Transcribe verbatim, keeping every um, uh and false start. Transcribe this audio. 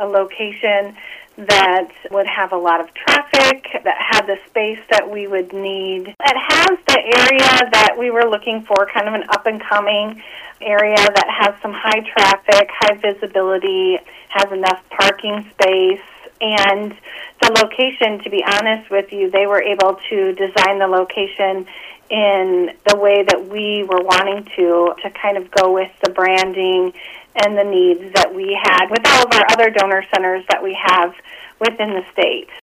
a location that would have a lot of traffic, that had the space that we would need. It has the area that we were looking for, kind of an up-and-coming area that has some high traffic, high visibility, has enough parking space, and the location, to be honest with you, they were able to design the location in the way that we were wanting to, to kind of go with the branding and the needs that we had with all of our other donor centers that we have within the state.